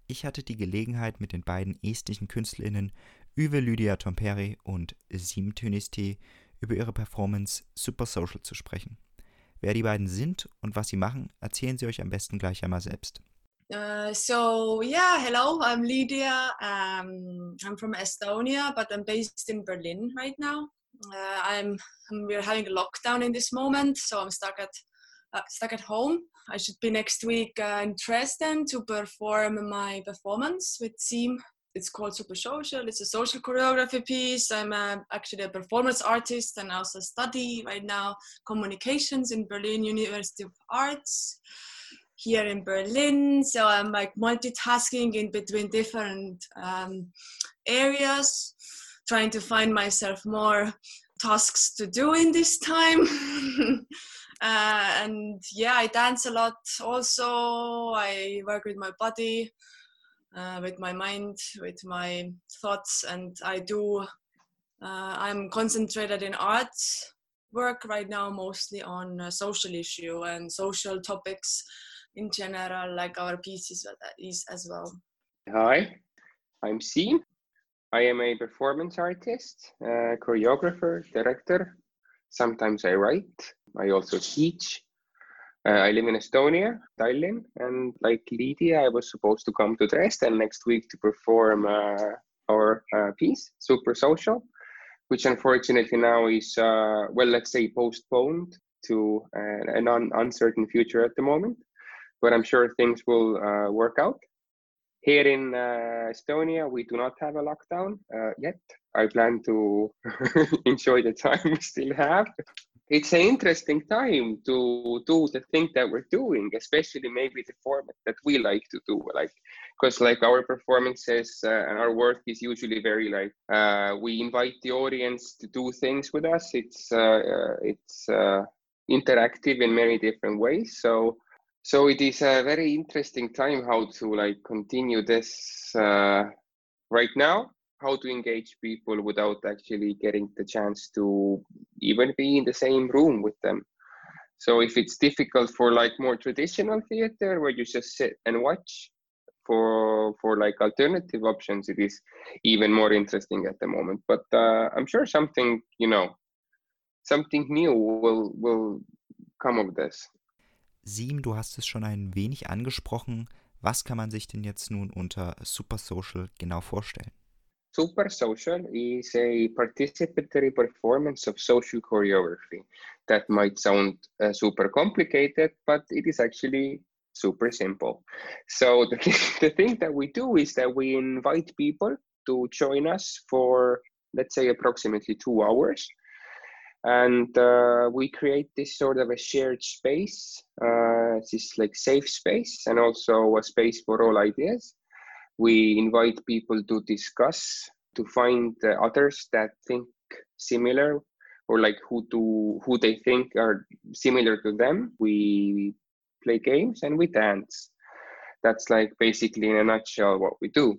Ich hatte die Gelegenheit, mit den beiden estnischen KünstlerInnen Uwe Lydia Tomperi und Siim Tõniste über ihre Performance Super Social zu sprechen. Wer die beiden sind und was sie machen, erzählen sie euch am besten gleich einmal selbst. Hello, I'm Lydia. I'm from Estonia, but I'm based in Berlin right now. We're having a lockdown in this moment, so I'm stuck at home. I should be next week in Dresden to perform my performance with Siim. It's called Super Social. It's a social choreography piece. I'm actually a performance artist and also study right now communications in Berlin University of Arts here in Berlin. So I'm like multitasking in between different areas, trying to find myself more tasks to do in this time. I dance a lot also. I work with my body, with my mind, with my thoughts, and I'm concentrated in art work right now, mostly on social issue and social topics in general, like our pieces is as well. Hi, I'm Siim. I am a performance artist, choreographer, director. Sometimes I write. I also teach. I live in Estonia, Tallinn, and like Lydia, I was supposed to come to Dresden next week to perform our piece, Super Social, which unfortunately now is, let's say, postponed to an uncertain future at the moment. But I'm sure things will work out. Here in Estonia, we do not have a lockdown yet. I plan to enjoy the time we still have. It's an interesting time to do the thing that we're doing, especially maybe the format that we like to do. Because our performances and our work is usually very we invite the audience to do things with us. It's interactive in many different ways. So it is a very interesting time how to continue this right now, how to engage people without actually getting the chance to even be in the same room with them. So if it's difficult for more traditional theater where you just sit and watch, for alternative options, it is even more interesting at the moment. But I'm sure something new will come of this. Siim, du hast es schon ein wenig angesprochen. Was kann man sich denn jetzt nun unter Super Social genau vorstellen? Super Social is a participatory performance of social choreography. That might sound super complicated, but it is actually super simple. So the thing that we do is that we invite people to join us for, let's say, approximately 2 hours. And we create this sort of a shared space, this safe space, and also a space for all ideas. We invite people to discuss, to find others that think similar, or who they think are similar to them. We play games and we dance. That's basically in a nutshell what we do.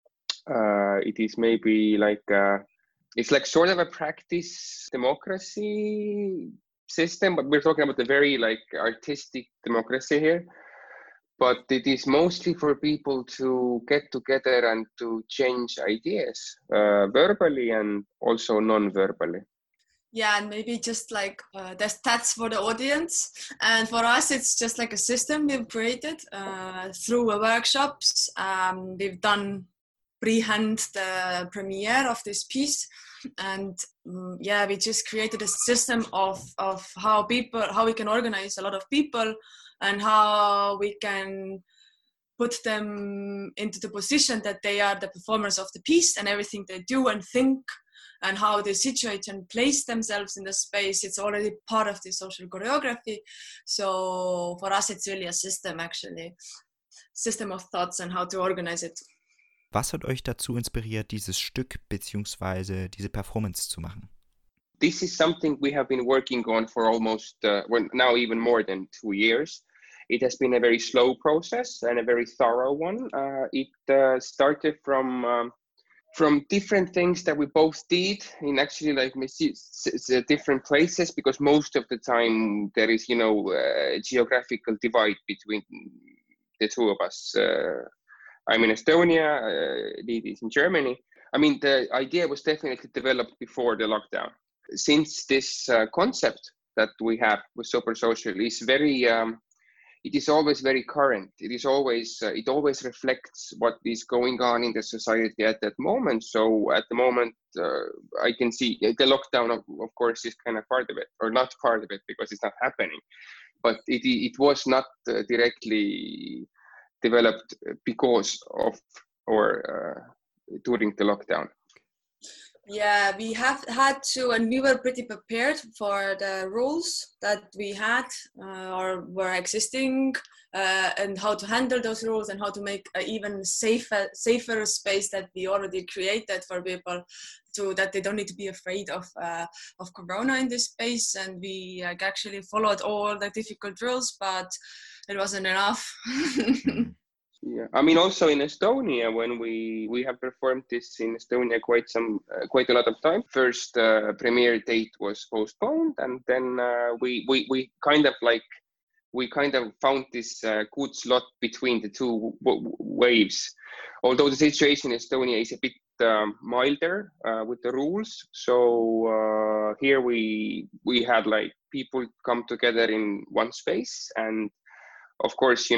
It is maybe it's sort of a practice democracy system, but we're talking about the very artistic democracy here. But it is mostly for people to get together and to change ideas verbally and also non-verbally. Yeah, and maybe just the stats for the audience. And for us, it's just a system we've created through workshops. We've done pre-hand the premiere of this piece. And we just created a system of how we can organize a lot of people and how we can put them into the position that they are the performers of the piece, and everything they do and think and how they situate and place themselves in the space. It's already part of the social choreography. So for us, it's really a system, actually. System of thoughts and how to organize it. Was hat euch dazu inspiriert, dieses Stück bzw. diese Performance zu machen? This is something we have been working on for almost, now even more than 2 years. It has been a very slow process and a very thorough one. It started from different things that we both did in actually different places, because most of the time there is, a geographical divide between the two of us. I'm in Estonia, Liidi is in Germany. I mean, the idea was definitely developed before the lockdown. Since this concept that we have with Super Social is very, it is always very current. It always reflects what is going on in the society at that moment. So at the moment, I can see the lockdown, of course, is kind of part of it, or not part of it because it's not happening. But it was not directly developed because of or during the lockdown. Yeah, we have had to, and we were pretty prepared for the rules that we had or were existing, and how to handle those rules and how to make an even safer space that we already created for people, to that they don't need to be afraid of Corona in this space. And we actually followed all the difficult rules, but it wasn't enough. Yeah, I mean, also in Estonia, when we have performed this in Estonia quite a lot of time. First premiere date was postponed, and then we kind of found this good slot between the two waves. Although the situation in Estonia is a bit milder with the rules, so here we had like people come together in one space, and of course,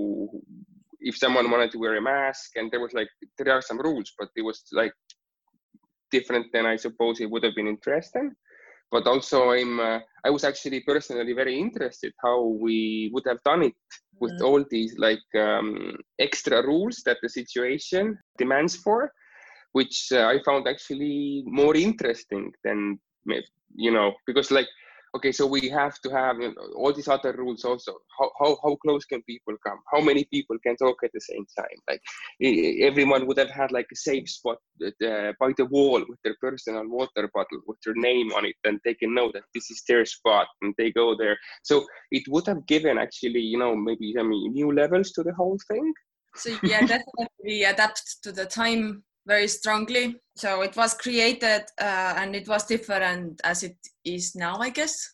if someone wanted to wear a mask, and there are some rules, but it was like different than I suppose it would have been in Dresden. But also I was actually personally very interested how we would have done it with all these extra rules that the situation demands for, which I found actually more interesting than, because okay, so we have to have all these other rules also. How close can people come? How many people can talk at the same time? Like everyone would have had like a safe spot by the wall with their personal water bottle with their name on it, and they can know that this is their spot and they go there. So it would have given actually, maybe new levels to the whole thing. So yeah, definitely we adapt to the time very strongly. So it was created and it was different as it is now, I guess.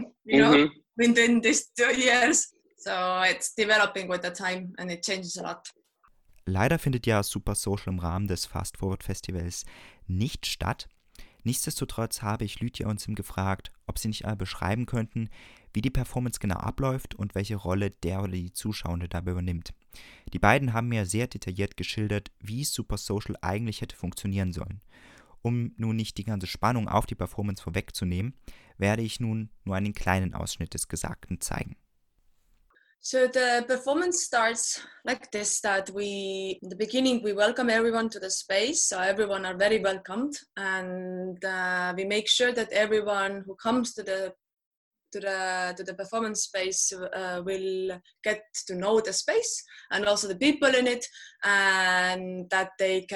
Within these 2 years. So it's developing with the time and it changes a lot. Leider findet ja Super Social im Rahmen des Fast Forward Festivals nicht statt. Nichtsdestotrotz habe ich Lydia und Sim gefragt, ob sie nicht einmal beschreiben könnten, wie die Performance genau abläuft und welche Rolle der oder die Zuschauende dabei übernimmt. Die beiden haben mir sehr detailliert geschildert, wie Super Social eigentlich hätte funktionieren sollen. Um nun nicht die ganze Spannung auf die Performance vorwegzunehmen, werde ich nun nur einen kleinen Ausschnitt des Gesagten zeigen. So the performance starts like this, that in the beginning we welcome everyone to the space, so everyone are very welcomed, and we make sure that everyone who comes to the performance space will get to know the space and also the people in it, and that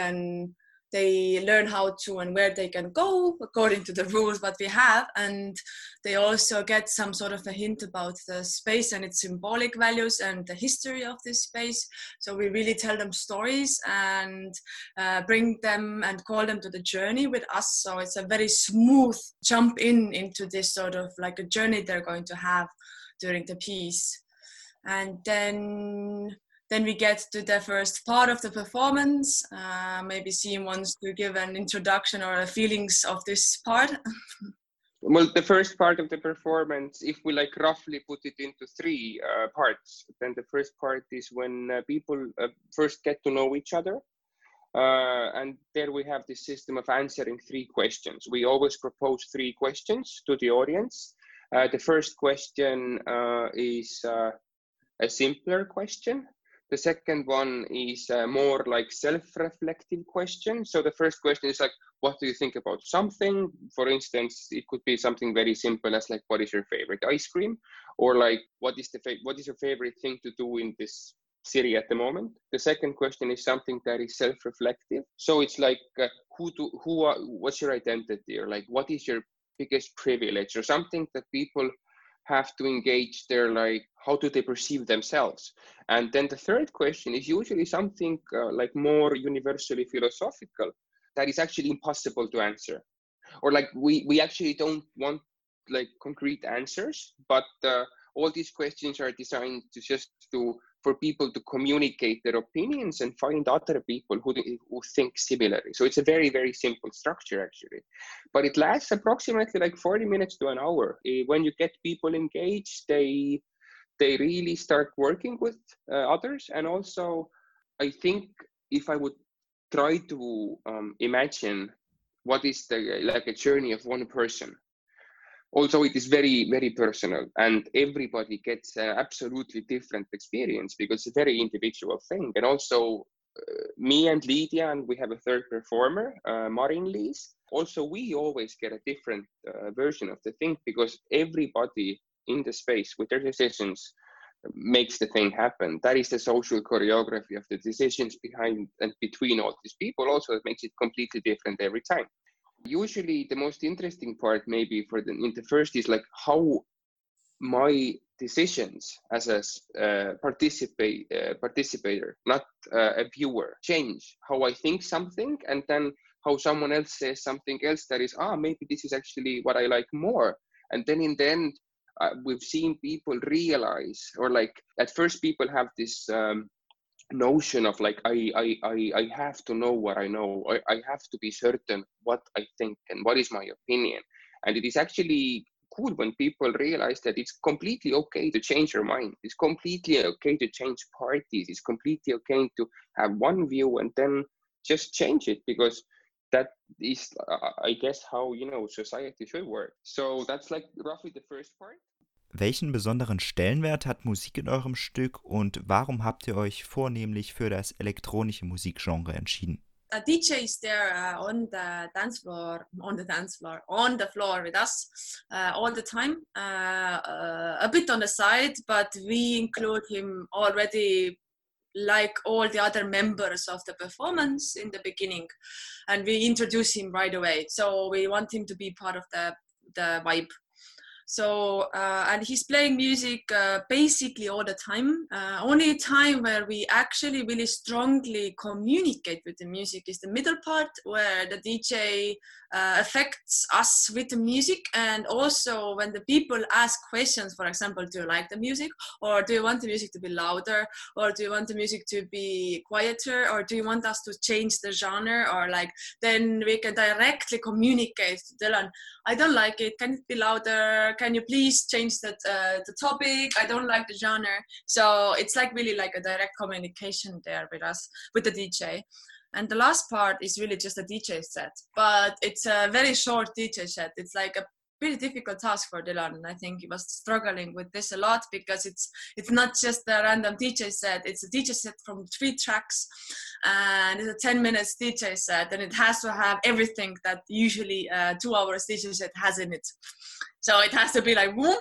they learn how to and where they can go according to the rules that we have, and they also get some sort of a hint about the space and its symbolic values and the history of this space. So we really tell them stories and bring them and call them to the journey with us. So it's a very smooth jump into this sort of like a journey they're going to have during the piece. And then we get to the first part of the performance. Maybe Siim wants to give an introduction or feelings of this part. Well, the first part of the performance, if we roughly put it into three parts, then the first part is when people first get to know each other. And there we have this system of answering three questions. We always propose three questions to the audience. The first question is a simpler question. The second one is more like self-reflective question. So the first question is what do you think about something? For instance, it could be something very simple as what is your favorite ice cream? Or what is your favorite thing to do in this city at the moment? The second question is something that is self-reflective. So it's what's your identity? Or what is your biggest privilege? Or something that people have to engage their how do they perceive themselves. And then the third question is usually something more universally philosophical that is actually impossible to answer, or we actually don't want concrete answers, but all these questions are designed to for people to communicate their opinions and find other people who think similarly. So it's a very, very simple structure actually, but it lasts approximately like 40 minutes to an hour. When you get people engaged, they really start working with others. And also, I think if I would try to imagine what is like a journey of one person, also it is very, very personal, and everybody gets an absolutely different experience because it's a very individual thing. And also me and Lydia, and we have a third performer, Marin-Liis. Also, we always get a different version of the thing because everybody in the space with their decisions makes the thing happen. That is the social choreography of the decisions behind and between all these people. Also, it makes it completely different every time. Usually the most interesting part maybe in the first is like how my decisions as a participator, not a viewer, change how I think something, and then how someone else says something else that is, maybe this is actually what I like more. And then in the end, we've seen people realize, or like at first people have this notion of like, I have to know what I know. I have to be certain what I think and what is my opinion. And it is actually cool when people realize that it's completely okay to change your mind. It's completely okay to change parties. It's completely okay to have one view and then just change it, because that is, I guess, how, society should work. So that's like roughly the first part. Welchen besonderen Stellenwert hat Musik in eurem Stück und warum habt ihr euch vornehmlich für das elektronische Musikgenre entschieden? A DJ is there on the floor with us all the time, a bit on the side, but we include him already like all the other members of the performance in the beginning, and we introduce him right away. So we want him to be part of the vibe. So, and he's playing music basically all the time. Only time where we actually really strongly communicate with the music is the middle part, where the DJ affects us with the music. And also when the people ask questions, for example, do you like the music? Or do you want the music to be louder? Or do you want the music to be quieter? Or do you want us to change the genre? Or like, then we can directly communicate to Dylan, I don't like it, can it be louder? Can you please change the topic? I don't like the genre. So it's like really like a direct communication there with us, with the DJ. And the last part is really just a DJ set, but it's a very short DJ set. It's like a pretty difficult task for Dylan, and I think he was struggling with this a lot because it's not just a random DJ set. It's a DJ set from 3 tracks, and it's a 10 minutes DJ set, and it has to have everything that usually 2 hours DJ set has in it. So it has to be like whoop.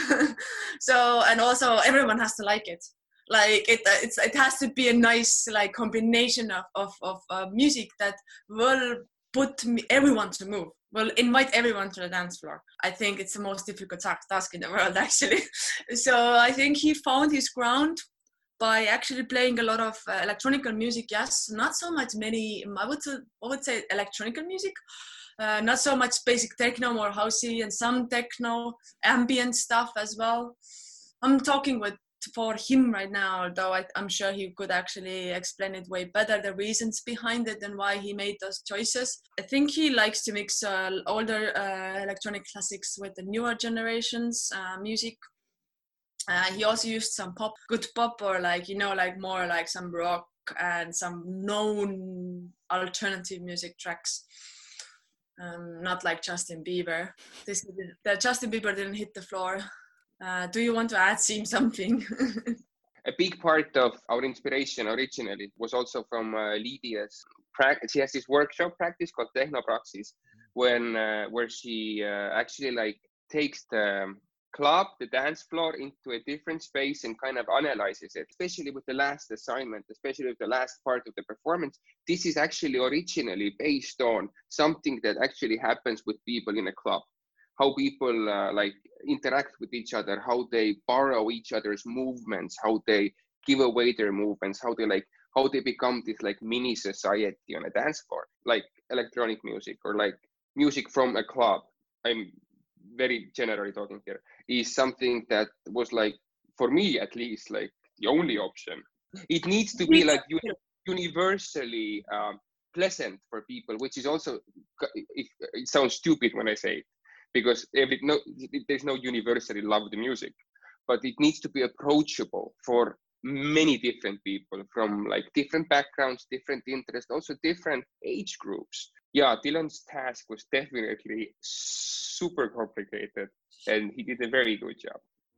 So, and also everyone has to like it. Like it has to be a nice like combination of music that will put everyone to move, will invite everyone to the dance floor. I think it's the most difficult task in the world, actually. So I think he found his ground by actually playing a lot of electronic music. Yes, not so much many, I would say electronic music. Not so much basic techno, more housey, and some techno, ambient stuff as well. I'm talking for him right now, although I'm sure he could actually explain it way better, the reasons behind it and why he made those choices. I think he likes to mix older electronic classics with the newer generations music. He also used some good pop, or like, like more like some rock and some known alternative music tracks. Not like Justin Bieber. Justin Bieber didn't hit the floor. Do you want to add, Siim, something? A big part of our inspiration originally was also from Lydia's practice. She has this workshop practice called Technopraxis, where she actually like takes the club, the dance floor, into a different space and kind of analyzes it. Especially with the last assignment, especially with the last part of the performance, this is actually originally based on something that actually happens with people in a club. How people like interact with each other, how they borrow each other's movements, how they give away their movements, how they become this like mini society on a dance floor. Like electronic music or like music from a club, I'm very generally talking here, is something that was like, for me at least, like the only option. It needs to be like universally pleasant for people, which is also, it sounds stupid when I say it, because there's no universally love the music, but it needs to be approachable for many different people from like different backgrounds, different interests, also different age groups. Yeah, Dylan's task was definitely super complicated, and he did a very good job.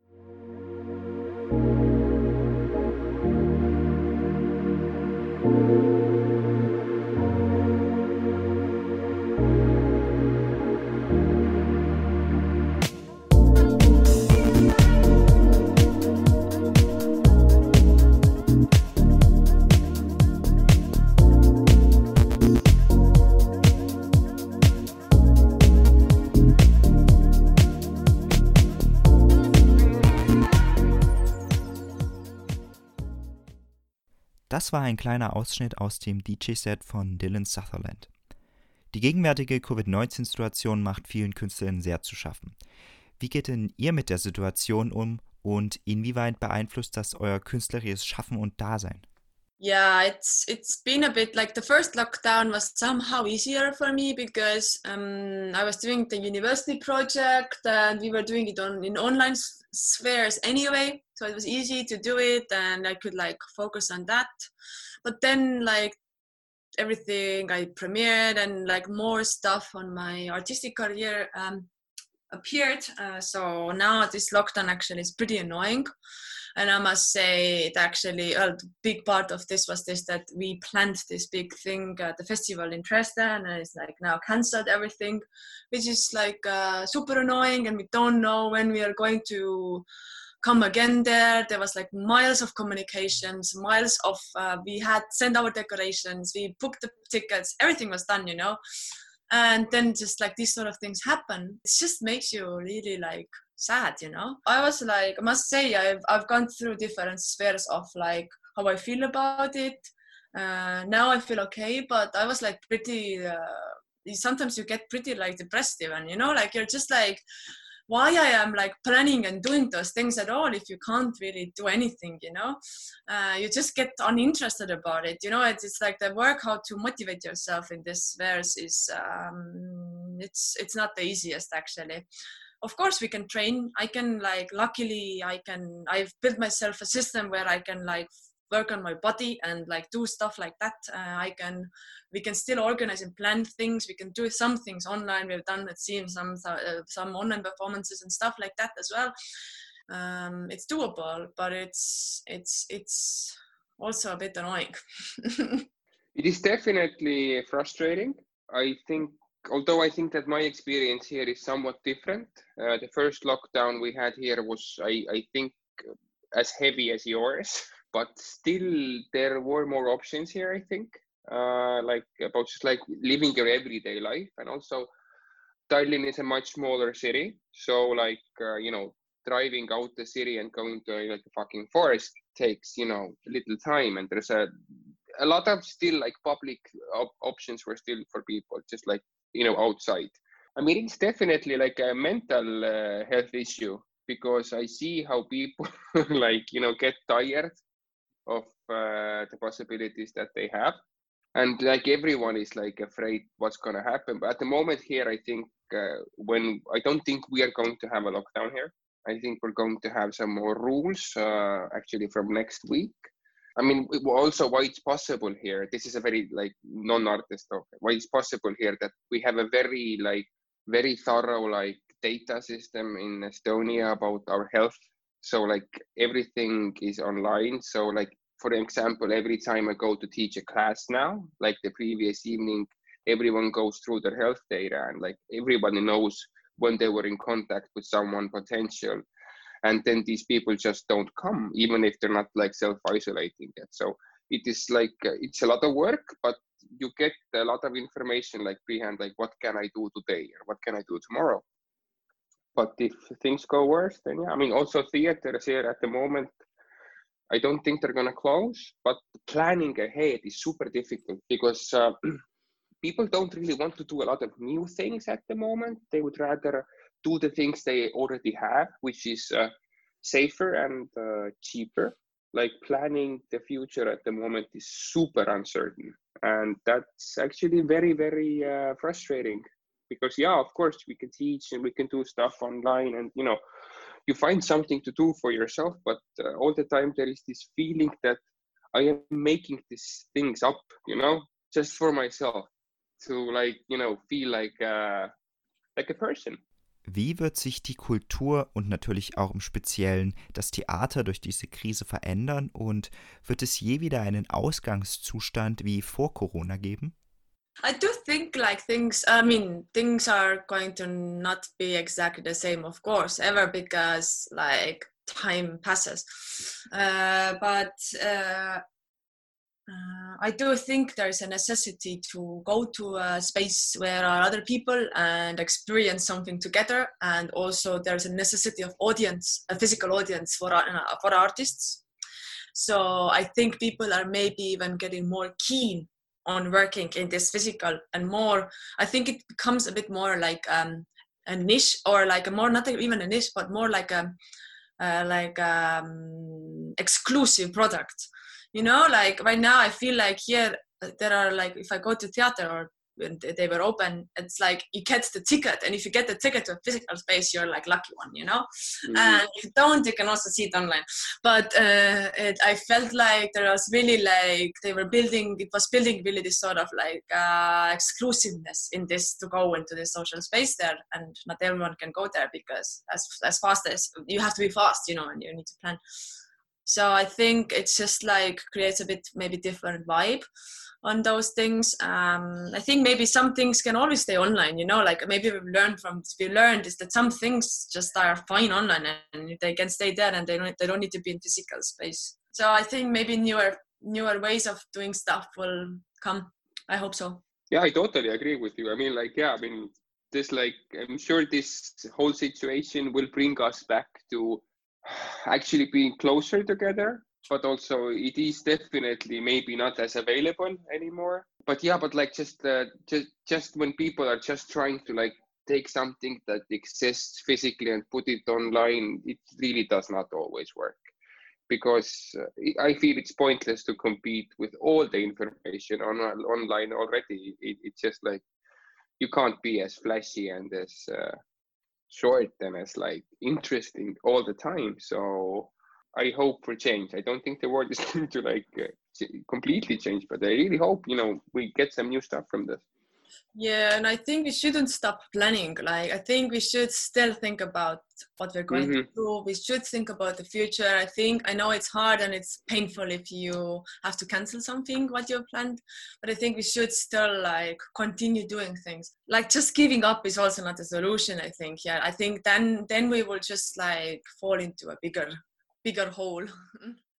Das war ein kleiner Ausschnitt aus dem DJ-Set von Dylan Sutherland. Die gegenwärtige Covid-19-Situation macht vielen Künstlern sehr zu schaffen. Wie geht denn ihr mit der Situation um und inwieweit beeinflusst das euer künstlerisches Schaffen und Dasein? Yeah, it's been a bit like the first lockdown was somehow easier for me because I was doing the university project and we were doing it in online spheres anyway, so it was easy to do it and I could like focus on that. But then like everything I premiered and like more stuff on my artistic career appeared, so now this lockdown actually is pretty annoying. And I must say, it actually, a big part of this was this, that we planned this big thing at the festival in Dresden, and it's like now cancelled everything, which is like super annoying, and we don't know when we are going to come again there. There was like miles of communications, miles of, we had sent our decorations, we booked the tickets, everything was done, you know. And then just like these sort of things happen, it just makes you really like sad, you know. I was like, I must say, I've gone through different spheres of like how I feel about it. Now I feel okay, but I was like pretty, sometimes you get pretty like depressed even, you know, like you're just like, why I am like planning and doing those things at all if you can't really do anything, you know. You just get uninterested about it, you know. It's like the work how to motivate yourself in this spheres is it's not the easiest actually. Of course we can train. I can like, luckily I've built myself a system where I can like work on my body and like do stuff like that. We can still organize and plan things. We can do some things online. We've done it, seen some online performances and stuff like that as well. It's doable, but it's also a bit annoying. It is definitely frustrating. I think, although I think that my experience here is somewhat different. The first lockdown we had here was, I think, as heavy as yours, but still there were more options here, I think, like about just like living your everyday life. And also Tallinn is a much smaller city. So like, you know, driving out the city and going to like a fucking forest takes, you know, little time. And there's a lot of still like public options were still for people, just like, you know, outside. I mean, it's definitely like a mental health issue, because I see how people like, you know, get tired of the possibilities that they have. And like everyone is like afraid what's going to happen. But at the moment here, I think I don't think we are going to have a lockdown here. I think we're going to have some more rules actually from next week. I mean, also why it's possible here, this is a very like non-artist talk, why it's possible here that we have a very thorough like data system in Estonia about our health. So like everything is online. So like, for example, every time I go to teach a class now, like the previous evening, everyone goes through their health data and like everybody knows when they were in contact with someone potential. And then these people just don't come, even if they're not like self-isolating yet. So it is like, it's a lot of work, but you get a lot of information like behind, like what can I do today or what can I do tomorrow? But if things go worse, then yeah, I mean, also theaters here at the moment, I don't think they're going to close, but planning ahead is super difficult because people don't really want to do a lot of new things at the moment. They would rather do the things they already have, which is safer and cheaper. like planning the future at the moment is super uncertain, and that's actually very, very frustrating. Because yeah, of course we can teach and we can do stuff online, and you find something to do for yourself, but all the time there is this feeling that I am making these things up, just for myself to feel like a person. Wie wird sich die Kultur und natürlich auch im Speziellen das Theater durch diese Krise verändern und wird es je wieder einen Ausgangszustand wie vor Corona geben? I do think like things are going to not be exactly the same, of course, ever, because like time passes. But I do think there's a necessity to go to a space where there are other people and experience something together. And also there's a necessity of audience, a physical audience for artists. So I think people are maybe even getting more keen on working in this physical and more. I think it becomes a bit more like a niche, or like a more, not even a niche, but more like a exclusive product. Like right now I feel like here there are like, if I go to theater or when they were open, it's like you get the ticket, and if you get the ticket to a physical space, you're like lucky one, Mm-hmm. And if you don't, you can also see it online. But I felt like there was really like it was building really this sort of like exclusiveness in this, to go into the social space there, and not everyone can go there because as fast as you have to be fast, and you need to plan. So I think it's just like creates a bit maybe different vibe on those things. I think maybe some things can always stay online, like maybe we learned is that some things just are fine online and they can stay there and they don't need to be in physical space. So I think maybe newer ways of doing stuff will come. I hope so. Yeah, I totally agree with you. This I'm sure this whole situation will bring us back to actually being closer together, but also it is definitely maybe not as available anymore. But like just when people are just trying to like take something that exists physically and put it online, it really does not always work, because I feel it's pointless to compete with all the information online already. It's just like you can't be as flashy and as short and as like interesting all the time. So I hope for change. I don't think the world is going to like completely change, but I really hope we get some new stuff from this. Yeah, and I think we shouldn't stop planning. Like, I think we should still think about what we're going to do. We should think about the future. I know it's hard and it's painful if you have to cancel something what you planned, but I think we should still like continue doing things. Like, just giving up is also not a solution, I think. Yeah, I think then we will just like fall into a bigger hole.